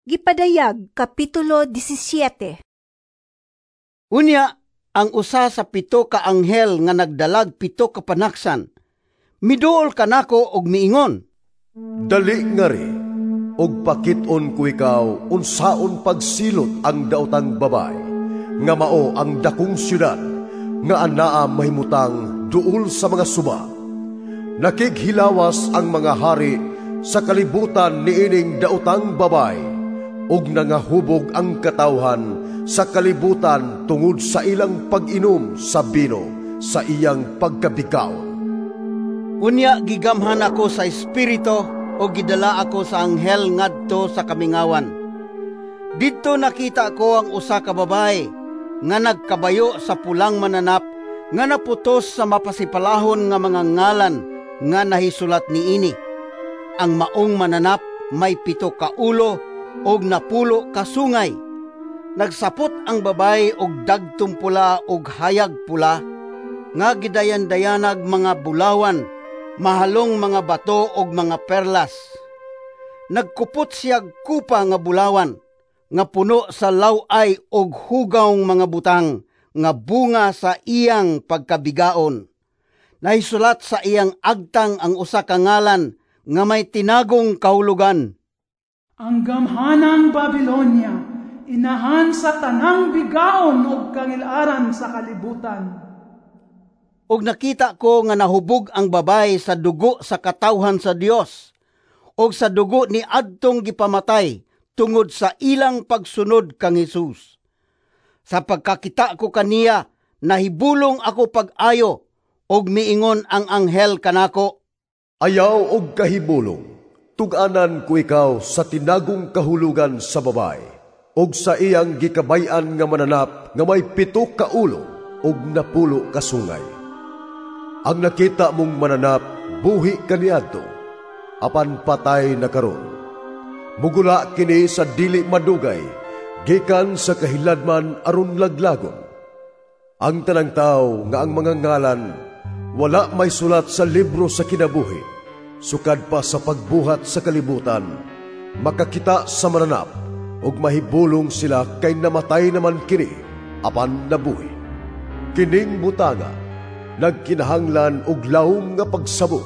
Gipadayag, Kapitulo 17. Unya, ang usa sa 7 ka anghel nga nagdalag 7 ka panaksan, miduol kanako og miingon, Dali nga ri, og pakiton ko ikaw unsaon pagsilot ang daotang babay, nga mao ang dakong syudad, nga anaa mahimutang duol sa mga suba. Nakighilawas ang mga hari sa kalibutan niining daotang babay, ug nangahubog ang katawhan sa kalibutan tungod sa ilang pag-inom sa bino sa iyang pagkabigaon. Unya gigamhan ako sa espiritu o gidala ako sa anghel ngadto sa kamingawan. Didto nakita ko ang usa ka babae nga nagkabayo sa pulang mananap nga naputos sa mapasipalahon nga mga ngalan nga nahisulat niini. Ang maong mananap may 7 ka ulo og napulo ka sungay. Nagsapot ang babae og dagtong pula og hayag pula, nga gidayan-dayanag mga bulawan, mahalong mga bato og mga perlas. Nagkupot siyag kupa nga bulawan, nga puno sa laway og hugawng mga butang, nga bunga sa iyang pagkabigaon. Nahisulat sa iyang agtang ang usa ka ngalan, nga may tinagong kahulugan. Ang gamhanang Babilonia, inahan sa tanang bigaon ug kangilaran sa kalibutan. Og nakita ko nga nahubog ang babae sa dugo sa katawhan sa Dios, og sa dugo ni adtong gipamatay tungod sa ilang pagsunod kang Hesus. Sa pagkakita ko kaniya, nahibulong ako pag-ayo, og miingon ang anghel kanako, Ayaw og kahibulong, tuganan ko ikaw sa tinagong kahulugan sa babae, og sa iyang gikabay-an nga mananap nga may 7 ka ulo og napulo ka sungay. Ang nakita mong mananap, buhi kaniadto, apan patay na karon. Mugula kini sa dili madugay, gikan sa kahiladman aron laglagon. Ang tanang tao nga ang mga ngalan, wala may sulat sa libro sa kinabuhi, sukad pa sa pagbuhat sa kalibutan, makakita sa mananap, ug mahibulong sila kay namatay naman kini, apan nabuhi. Kining butanga, nagkinahanglan og lawom nga pagsabot.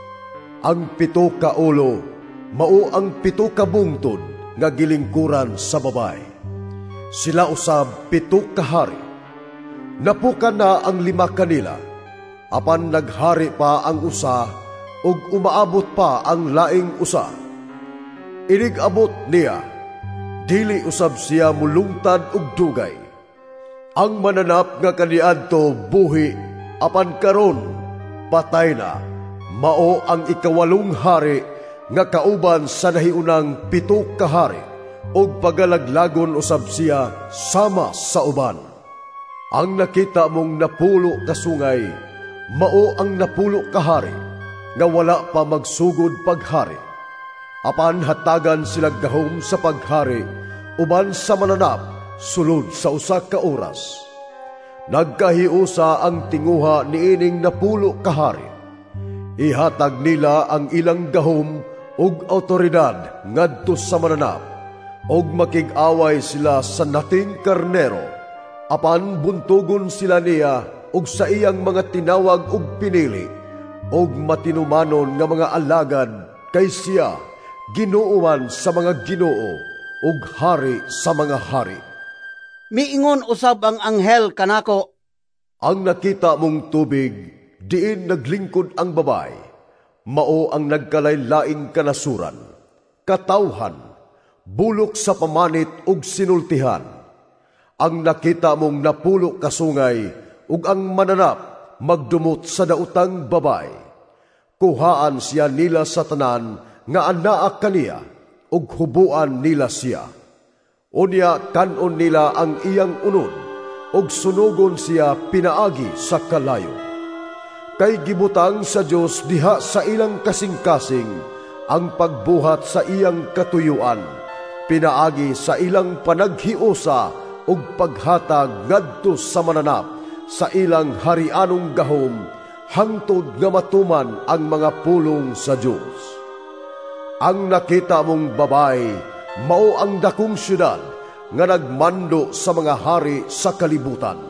Ang 7 ka ulo, mao ang 7 ka bungtod nga gilingkuran sa babae. Sila usab 7 ka hari. Napukan na ang 5 kanila, apan naghari pa ang usa, ug umaabot pa ang laing usa. Inig-abot niya, dili usab siya mulungtad og dugay. Ang mananap nga kaniadto buhi, apan karon patay na. Mao ang ikawalong hari nga kauban sa nahiunang 7 ka hari, ug pagalaglagon usab siya sama sa uban. Ang nakita mong napulo ka sungay, mao ang napulo ka hari nga wala pa magsugod paghari. Apan hatagan sila gahom sa paghari, uban sa mananap, sulod sa usa ka oras. Nagkahiusa ang tinguha niining napulo ka hari. Ihatag nila ang ilang gahom ug awtoridad ngadto sa mananap, ug makig-away sila sa nating karnero. Apan buntugon sila niya ug sa iyang mga tinawag ug pinili, og matinumanon nga mga alagad kay siya, ginuuan sa mga ginoo, ug hari sa mga hari. Miingon usab ang anghel kanako, Ang nakita mong tubig, diin naglingkod ang babay, mao ang nagkalaylaing kanasuran, katawhan, bulok sa pamanit ug sinultihan. Ang nakita mong napulo kasungay, ug ang mananap, magdumot sa dautang babay. Kuhaan siya nila sa tanan nga anaa kaniya, ug hubuan nila siya. Unya kanon nila ang iyang unod, ug sunugon siya pinaagi sa kalayo. Kay gibutang sa Dios diha sa ilang kasing-kasing ang pagbuhat sa iyang katuyuan, pinaagi sa ilang panaghiusa ug paghatag ngadto sa mananap, sa ilang harianong gahom, hangtod nga matuman ang mga pulong sa Diyos. Ang nakita mong babae, mao ang dakong syudad nga nagmando sa mga hari sa kalibutan.